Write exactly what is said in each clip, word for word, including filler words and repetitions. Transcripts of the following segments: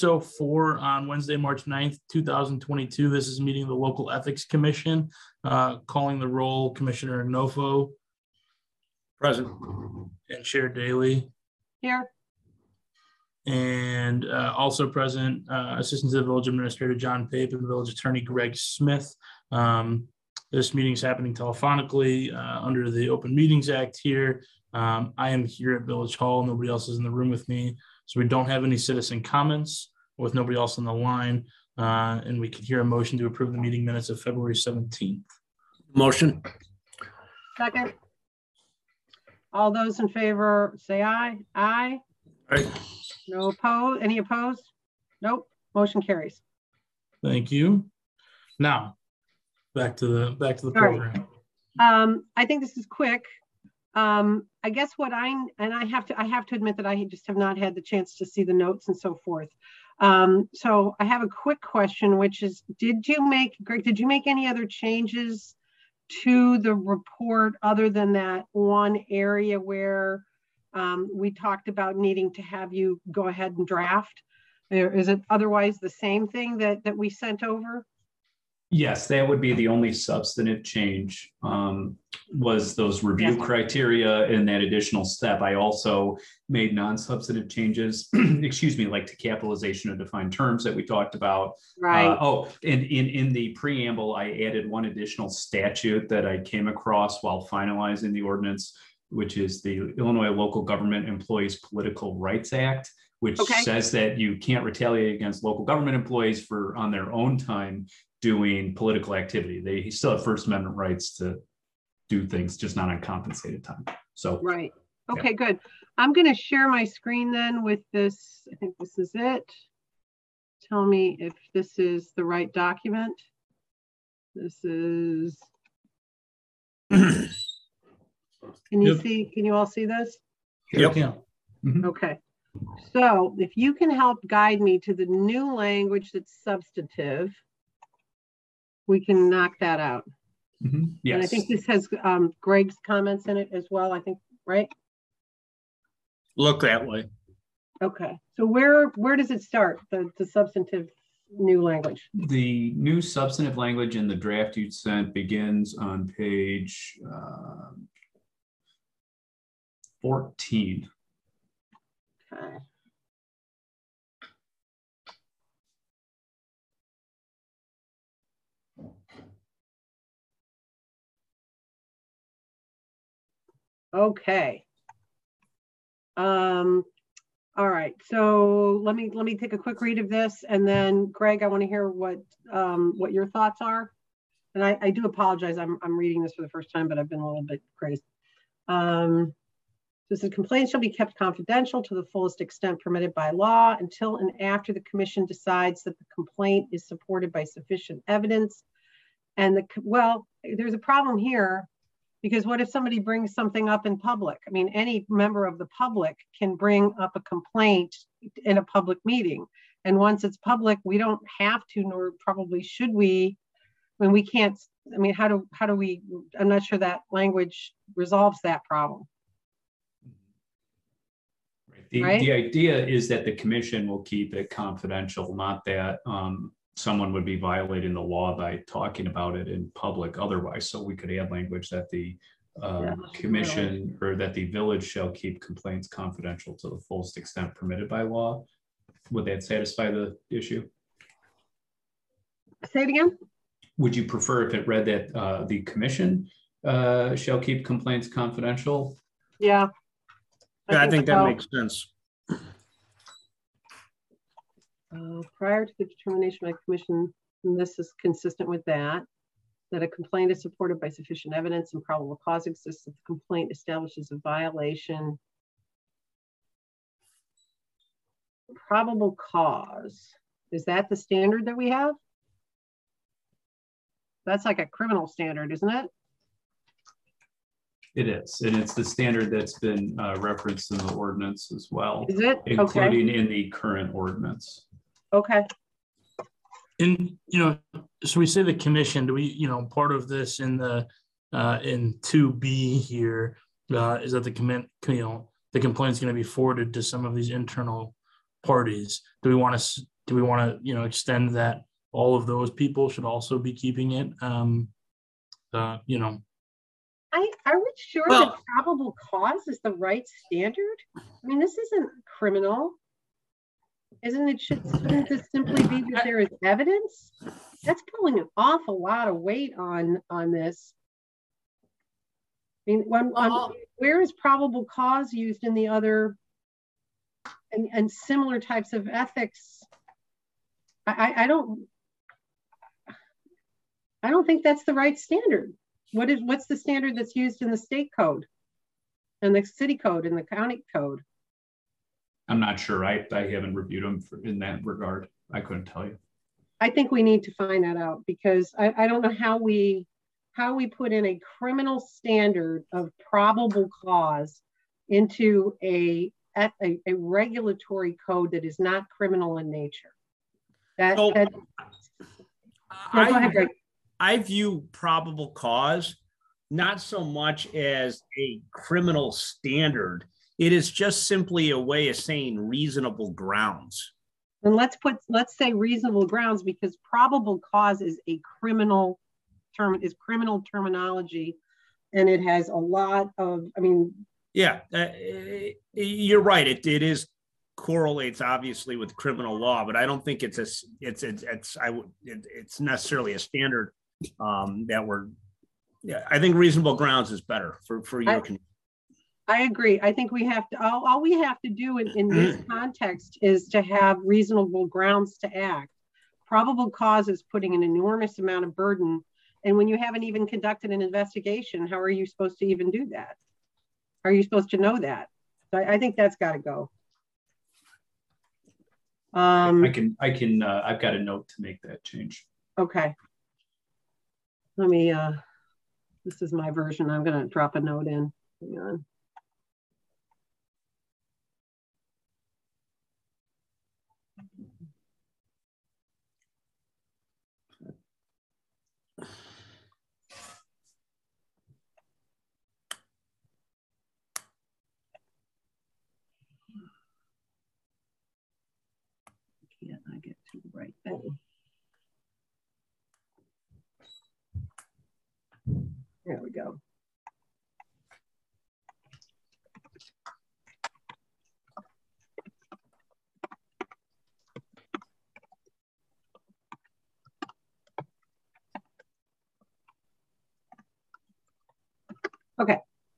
oh four on Wednesday, March ninth, two thousand twenty-two. This is meeting of the Local Ethics Commission. Uh, calling the roll, Commissioner Nofo. Present. And Chair Daly. Here. And uh, also present, uh, Assistant to the Village Administrator John Pape and Village Attorney Greg Smith. Um, this meeting is happening telephonically uh, under the Open Meetings Act here. Um, I am here at Village Hall. Nobody else is in the room with me. So we don't have any citizen comments with nobody else on the line. Uh, and we can hear a motion to approve the meeting minutes of February seventeenth. Motion. Second. All those in favor say aye. Aye. Aye. No opposed. Any opposed? Nope. Motion carries. Thank you. Now, back to the back to the All program. Right. Um, I think this is quick. Um, I guess what I and I have to I have to admit that I just have not had the chance to see the notes and so forth. Um, so I have a quick question, which is: Did you make Greg? Did you make any other changes to the report other than that one area where um, we talked about needing to have you go ahead and draft? Is it otherwise the same thing that that we sent over? Yes, that would be the only substantive change, um, was those review yes. criteria and that additional step. I also made non-substantive changes, excuse me, like to capitalization of defined terms that we talked about. Right. Uh, oh, and in, in the preamble, I added one additional statute that I came across while finalizing the ordinance, which is the Illinois Local Government Employees Political Rights Act, which okay. says that you can't retaliate against local government employees for on their own time doing political activity. They still have First Amendment rights to do things, just not on compensated time. So right. Okay, yeah. Good. I'm going to share my screen then with this. I think this is it. Tell me if this is the right document. This is. Can you yep. see? Can you all see this? Yep. Yeah. Mm-hmm. Okay. So if you can help guide me to the new language that's substantive, we can knock that out. Mm-hmm. Yes. And I think this has um, Greg's comments in it as well, I think, right? Look that way. Okay. So where where does it start, the, the substantive new language? The new substantive language in the draft you sent begins on page uh, fourteen. Okay. Okay. Um, all right. So let me let me take a quick read of this, and then Greg, I want to hear what um, what your thoughts are. And I, I do apologize. I'm I'm reading this for the first time, but I've been a little bit crazy. Um, this is complaints shall be kept confidential to the fullest extent permitted by law until and after the commission decides that the complaint is supported by sufficient evidence. And the well, there's a problem here. Because what if somebody brings something up in public? I mean, any member of the public can bring up a complaint in a public meeting. And once it's public, we don't have to, nor probably should we, when we can't, I mean, how do, how do we, I'm not sure that language resolves that problem. The, right? the idea is that the commission will keep it confidential, not that um, someone would be violating the law by talking about it in public otherwise. So we could add language that the um, yeah, commission really. or that the village shall keep complaints confidential to the fullest extent permitted by law. Would that satisfy the issue? Say it again. Would you prefer if it read that uh, the commission uh, shall keep complaints confidential? Yeah. I yeah, think I think so. That makes sense. Uh, prior to the determination by the commission, and this is consistent with that, that a complaint is supported by sufficient evidence and probable cause exists if the complaint establishes a violation. Probable cause. Is that the standard that we have? That's like a criminal standard, isn't it? It is, and it's the standard that's been uh, referenced in the ordinance as well. Is it? Including okay. in the current ordinance. Okay. And, you know, so we say the commission, do we, you know, part of this in the, uh, in two B here uh, is that the commit, you know, the complaint is going to be forwarded to some of these internal parties. Do we want to do we want to, you know, extend that all of those people should also be keeping it? Um, uh, you know, I, are we sure Well- that probable cause is the right standard? I mean, this isn't criminal. Isn't it, should, shouldn't this simply be that there is evidence? That's pulling an awful lot of weight on, on this. I mean, when, when, where is probable cause used in the other and, and similar types of ethics? I, I, I don't, I don't think that's the right standard. What is, what's the standard that's used in the state code and the city code and the county code? I'm not sure. I, I haven't reviewed them for, in that regard. I couldn't tell you. I think we need to find that out, because I, I don't know how we how we put in a criminal standard of probable cause into a a, a regulatory code that is not criminal in nature. That, So, that no, I, go ahead, Greg. I view probable cause not so much as a criminal standard. It is just simply a way of saying reasonable grounds. And let's put let's say reasonable grounds, because probable cause is a criminal term, is criminal terminology, and it has a lot of, I mean, Yeah, uh, you're right. It it is correlates obviously with criminal law, but I don't think it's a it's it's, it's I would it, it's necessarily a standard um, that we're. Yeah, I think reasonable grounds is better for for your. I, I agree. I think we have to, all, all we have to do in, in this context is to have reasonable grounds to act. Probable cause is putting an enormous amount of burden. And when you haven't even conducted an investigation, how are you supposed to even do that? Are you supposed to know that? So I, I think that's got to go. Um, I can, I can, uh, I've got a note to make that change. Okay. Let me, uh, this is my version. I'm going to drop a note in. Hang on. Can't I get to the right thing? There we go. Okay.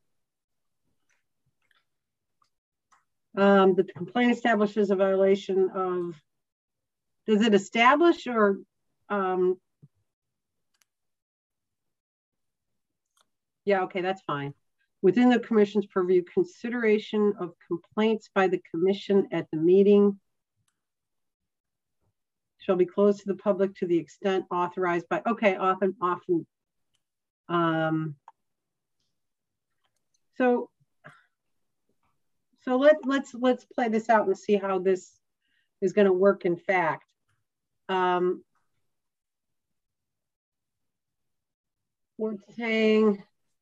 Um, the complaint establishes a violation of, does it establish or um, yeah, okay, that's fine. Within the commission's purview, consideration of complaints by the commission at the meeting shall be closed to the public to the extent authorized by, okay, often, often. Um, so, so let, let's, let's play this out and see how this is going to work in fact. Um, we're saying,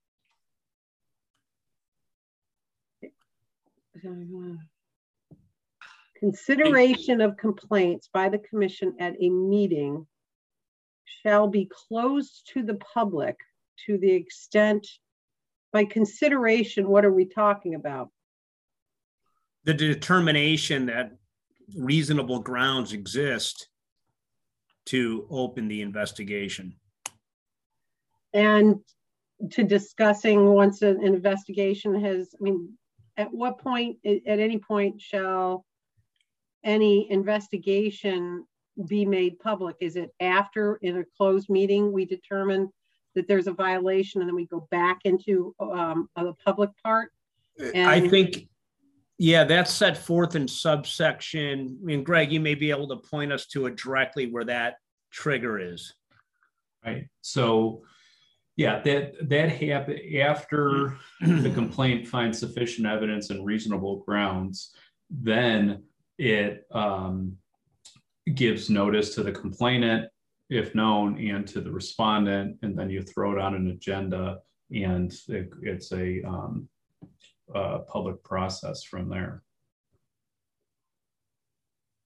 consideration of complaints by the commission at a meeting shall be closed to the public to the extent, by consideration, what are we talking about? The determination that reasonable grounds exist to open the investigation. And to discussing once an investigation has, I mean, at what point, at any point shall any investigation be made public? Is it after, in a closed meeting, we determine that there's a violation and then we go back into um, the public part? And I think, yeah, that's set forth in subsection. I mean, Greg, you may be able to point us to it directly where that trigger is. Right. So, yeah, that that happened after the complaint finds sufficient evidence and reasonable grounds. Then it um, gives notice to the complainant, if known, and to the respondent, and then you throw it on an agenda, and it, it's a, um, a public process from there.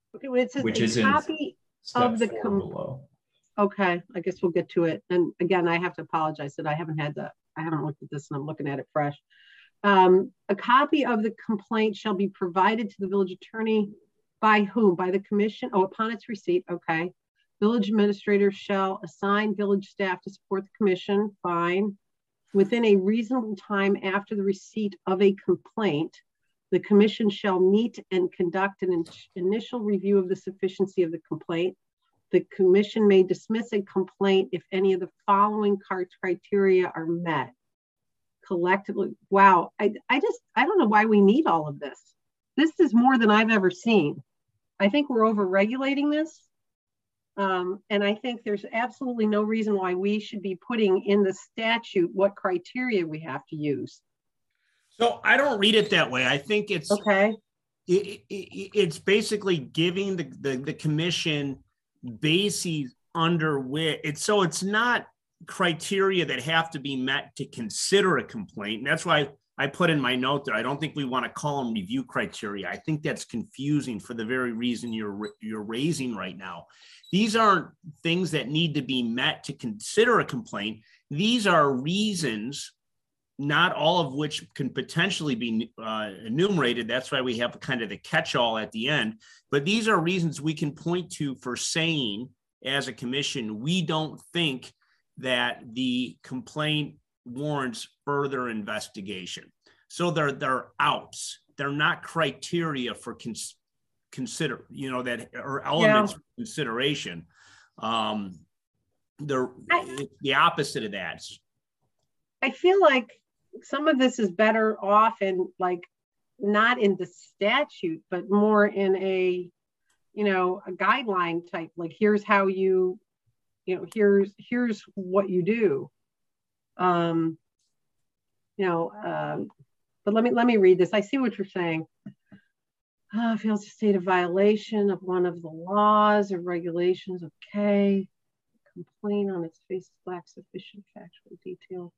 Okay, well, it says which a is in copy step of the four com- below. Okay, I guess we'll get to it. And again, I have to apologize that I haven't had the, I haven't looked at this and I'm looking at it fresh. Um, a copy of the complaint shall be provided to the village attorney by whom? By the commission? Oh, upon its receipt. Okay. Village administrator shall assign village staff to support the commission. Fine. Within a reasonable time after the receipt of a complaint, the commission shall meet and conduct an in initial review of the sufficiency of the complaint. The commission may dismiss a complaint if any of the following criteria are met. Collectively, wow, I, I just, I don't know why we need all of this. This is more than I've ever seen. I think we're over-regulating this. Um, and I think there's absolutely no reason why we should be putting in the statute what criteria we have to use. So I don't read it that way. I think it's okay. It, it, it's basically giving the, the, the commission bases under which it's so it's not criteria that have to be met to consider a complaint. And that's why I put in my note there. I don't think we want to call them review criteria. I think that's confusing for the very reason you're you're raising right now. These aren't things that need to be met to consider a complaint. These are reasons, not all of which can potentially be uh, enumerated. That's why we have kind of the catch-all at the end. But these are reasons we can point to for saying, as a commission, we don't think that the complaint warrants further investigation. So they're, they're outs. They're not criteria for cons consider, you know, that are elements yeah. of consideration. Um, they're I, the opposite of that. I feel like some of this is better off in like not in the statute, but more in a, you know, a guideline type, like here's how you, you know, here's, here's what you do. Um, you know, um, but let me, let me read this. I see what you're saying. Uh, fails to state a violation of one of the laws or regulations. Okay. Complaint on its face lacks sufficient factual detail.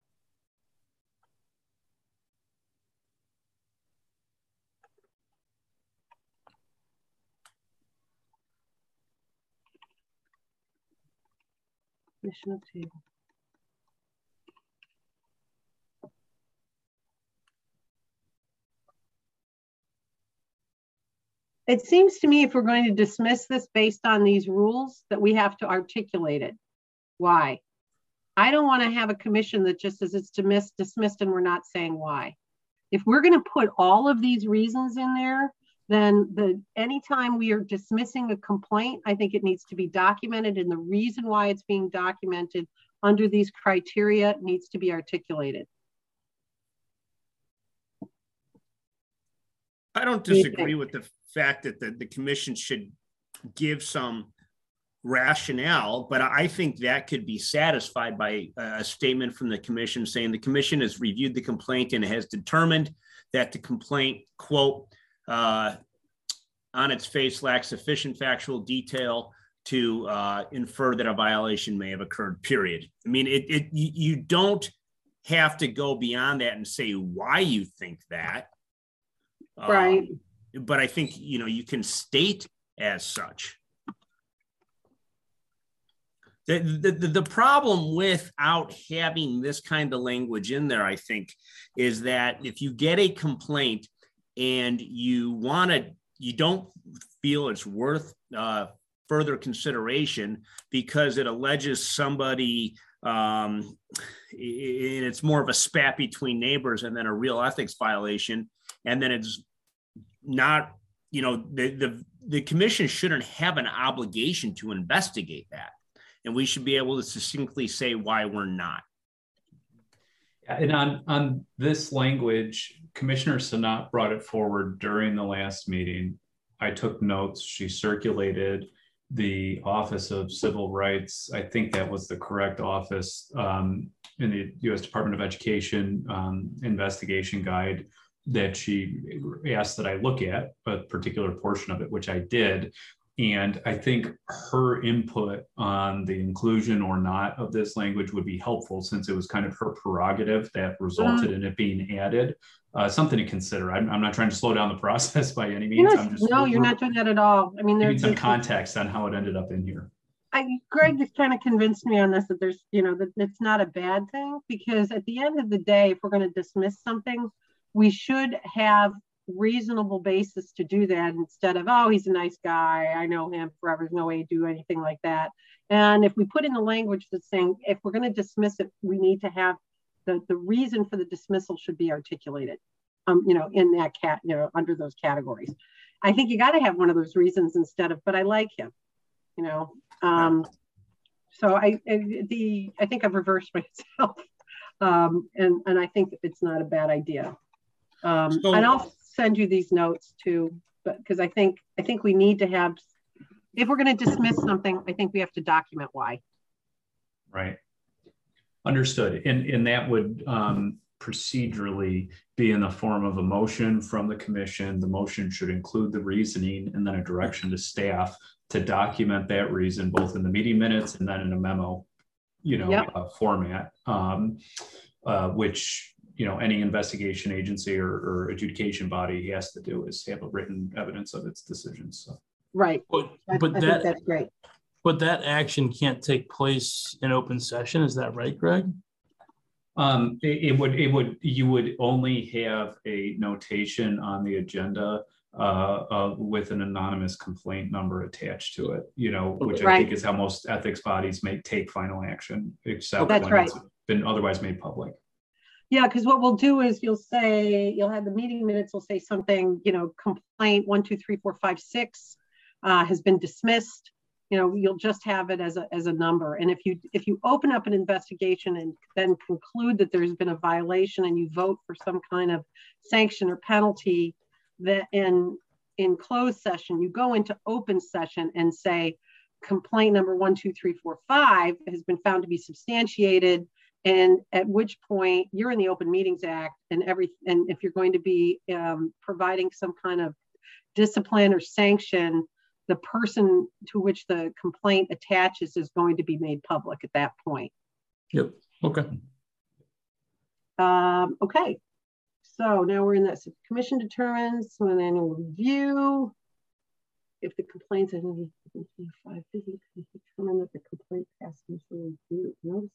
Mission of table. It seems to me if we're going to dismiss this based on these rules that we have to articulate it. Why? I don't want to have a commission that just says it's dismissed, dismissed and we're not saying why. If we're going to put all of these reasons in there, then the anytime we are dismissing a complaint, I think it needs to be documented, and the reason why it's being documented under these criteria needs to be articulated. I don't disagree with the fact that the, the commission should give some rationale, but I think that could be satisfied by a statement from the commission saying the commission has reviewed the complaint and has determined that the complaint, quote, uh, on its face lacks sufficient factual detail to uh, infer that a violation may have occurred, period. I mean, it, it you don't have to go beyond that and say why you think that. Right. Um, but I think, you know, you can state as such. The, the, the problem without having this kind of language in there, I think, is that if you get a complaint and you want to, you don't feel it's worth uh, further consideration because it alleges somebody, um, and it's more of a spat between neighbors and then a real ethics violation, and then it's not, you know, the, the, the commission shouldn't have an obligation to investigate that. And we should be able to succinctly say why we're not. And on, on this language, Commissioner Sanat brought it forward during the last meeting. I took notes. She circulated the Office of Civil Rights. I think that was the correct office um, in the U S Department of Education um, investigation guide that she asked that I look at, a particular portion of it, which I did. and I think her input on the inclusion or not of this language would be helpful, since it was kind of her prerogative that resulted in it being added. Uh, something to consider. I'm, I'm not trying to slow down the process by any means. Yes, I'm just no, you're not doing that at all. I mean, giving there's some this- context on how it ended up in here. I, Greg just kind of convinced me on this, that there's, you know, that it's not a bad thing, because at the end of the day, if we're going to dismiss something, we should have reasonable basis to do that, instead of, oh, he's a nice guy, I know him forever, there's no way to do anything like that. And if we put in the language that's saying, if we're going to dismiss it, we need to have the, the reason for the dismissal should be articulated, um, you know, in that cat, you know, under those categories. I think you got to have one of those reasons instead of, but I like him, you know. Um, so I, I, the, I think I've reversed myself. Um, and, and I think it's not a bad idea. Um, So, and I'll send you these notes too, but because I think, I think we need to have, if we're going to dismiss something, I think we have to document why. Right. Understood. And, and that would um, procedurally be in the form of a motion from the commission. The motion should include the reasoning and then a direction to staff to document that reason, both in the meeting minutes and then in a memo, you know, Yep. uh, format, um, uh, which, you know, any investigation agency or, or adjudication body has to do is have a written evidence of its decisions. So. Right. but, I, but I that, think that's great. but that action can't take place in open session. Is that right, Greg? Um, it, it would, it would, you would only have a notation on the agenda uh, uh, with an anonymous complaint number attached to it, you know, which I Right. think is how most ethics bodies may take final action, except That's when right. it's been otherwise made public. Yeah, because what we'll do is you'll say, you'll have the meeting minutes, will say something, you know, complaint one, two, three, four, five, six uh, has been dismissed. You know, you'll just have it as a, as a number. And if you, if you open up an investigation and then conclude that there's been a violation and you vote for some kind of sanction or penalty, that in, in closed session, you go into open session and say, complaint number one, two, three, four, five has been found to be substantiated. And at which point you're in the Open Meetings Act, and every, and if you're going to be um, providing some kind of discipline or sanction, the person to which the complaint attaches is going to be made public at that point. Yep. Okay. Um, okay. So now we're in that. So the commission determines on an annual review if the complaints are five physically determine that the complaint passed initial review. Notice.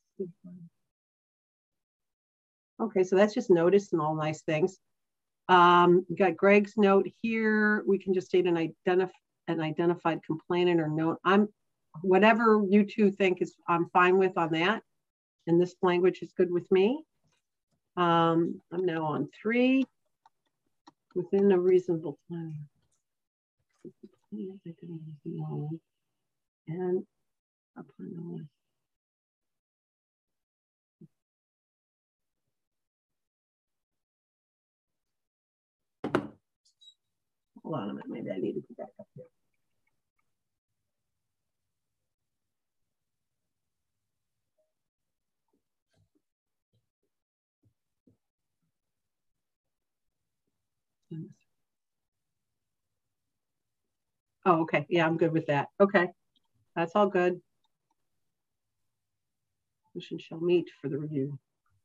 Okay, so that's just notice and all nice things. Um, we got Greg's note here. We can just state an identif an identified complainant or note. I'm whatever you two think is I'm fine with on that. And this language is good with me. Um, I'm now on three. Within a reasonable time. And upon the hold on a minute, maybe I need to go back up here. Oh, okay. Yeah, I'm good with that. Okay. That's all good. Commission shall meet for the review.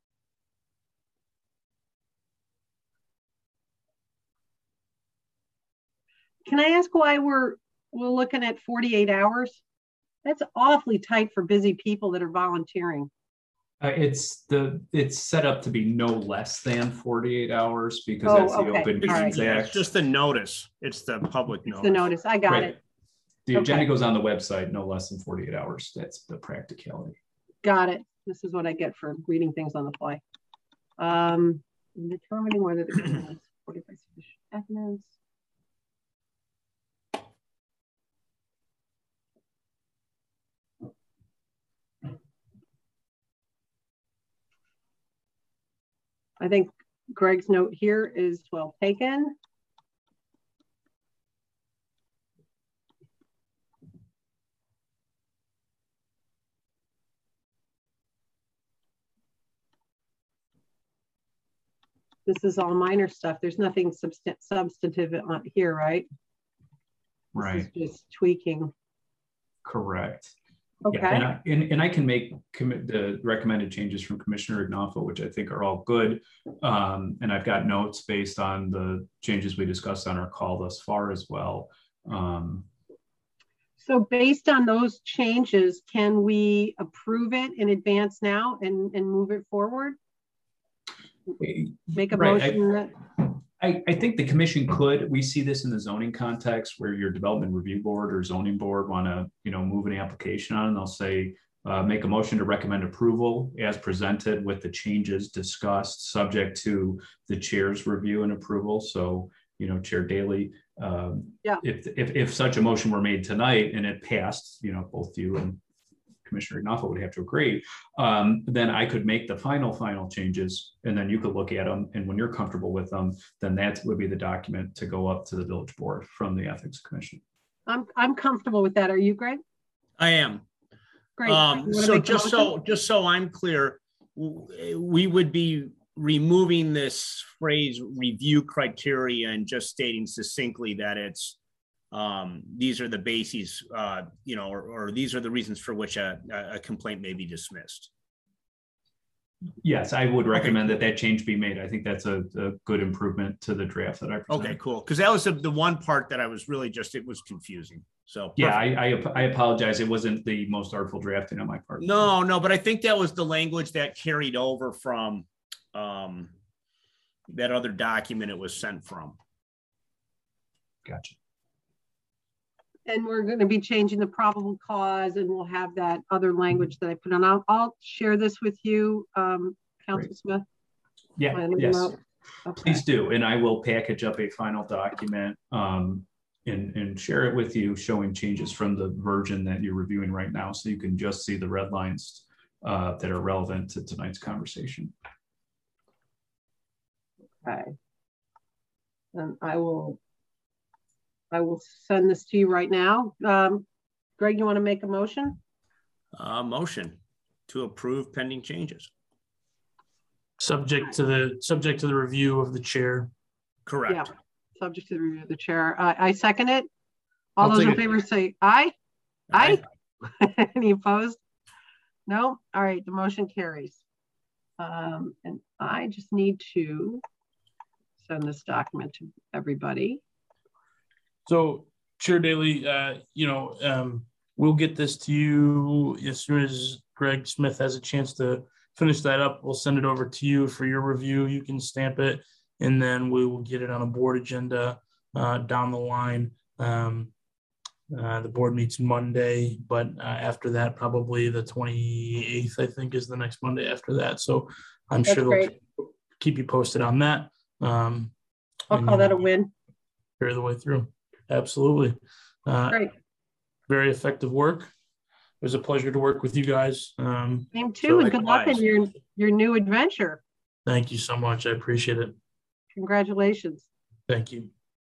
Can I ask why we're we're looking at forty-eight hours? That's awfully tight for busy people that are volunteering. Uh, it's the it's set up to be no less than forty-eight hours because Oh, that's the okay. Open All right. Meetings Yeah, Act. it's just the notice. It's the public It's notice. the notice. I got Right. it. The agenda Okay. goes on the website no less than forty-eight hours. That's the practicality. Got it. This is what I get for reading things on the fly. Um, determining whether the complaint is supported by sufficient evidence. I think Greg's note here is well taken. This is all minor stuff. There's nothing substan- substantive on here, right? Right. This is just tweaking. Correct. Okay. Yeah, and, I, and, and I can make commit the recommended changes from Commissioner Ignoffo, which I think are all good. Um, and I've got notes based on the changes we discussed on our call thus far as well. Um, so based on those changes, can we approve it in advance now and, and move it forward? Make a right, motion I, that I, I think the commission could. We see this in the zoning context where your development review board or zoning board want to, you know, move an application on, and they'll say, uh, make a motion to recommend approval as presented with the changes discussed, subject to the chair's review and approval. So, you know, Chair Daly, um, yeah. if, if if such a motion were made tonight and it passed, you know, both you and Commissioner Ignoffo would have to agree, um, then I could make the final, final changes, and then you could look at them. And when you're comfortable with them, then that would be the document to go up to the village board from the Ethics Commission. I'm, I'm comfortable with that. Are you, Greg? I am. Great. Um, so just so, just so I'm clear, we would be removing this phrase review criteria and just stating succinctly that it's um these are the bases, uh you know, or, or these are the reasons for which a, a complaint may be dismissed. Yes, I would recommend okay. that that change be made. I think that's a, a good improvement to the draft that I presented. Okay, cool, because that was the, the one part that I was really just, it was confusing. So yeah, I, I I apologize, it wasn't the most artful drafting on my part. No, no, but I think that was the language that carried over from um that other document it was sent from. Gotcha. And we're going to be changing the probable cause, and we'll have that other language that I put on. I'll, I'll share this with you, um, Council Great. Smith. Yeah, yes, okay. Please do. And I will package up a final document um, and, and share it with you, showing changes from the version that you're reviewing right now, so you can just see the red lines uh, that are relevant to tonight's conversation. Okay. And I will I will send this to you right now. Um, Greg, you want to make a motion? Uh, motion to approve pending changes. Subject to the subject to the review of the chair. Correct. Yeah. Subject to the review of the chair. Uh, I second it. All I'll those in it. favor say aye. Aye. Aye. Any opposed? No. All right. The motion carries. Um, and I just need to send this document to everybody. So, Chair Daly, uh, you know, um, we'll get this to you as soon as Greg Smith has a chance to finish that up. We'll send it over to you for your review. You can stamp it, and then we will get it on a board agenda uh, down the line. Um, uh, the board meets Monday, but uh, after that, probably the twenty-eighth, I think, is the next Monday after that. So I'm That's sure great. they'll keep you posted on that. Um, I'll call that a win. Carry the way through. Absolutely. Uh, Great. Very effective work. It was a pleasure to work with you guys. Um, Same too, so and good luck in your, your new adventure. Thank you so much. I appreciate it. Congratulations. Thank you.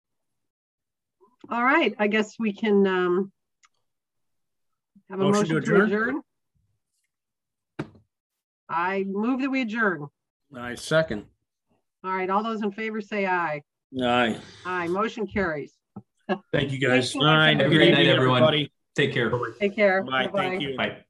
All right. I guess we can um, have a motion, motion to, adjourn? to adjourn. I move that we adjourn. I second. All right. All those in favor say aye. Aye. Aye. Motion carries. Thank you guys. All right. Have a great night, everyone. Everybody. Take care. Take care. Bye. Thank you. Bye.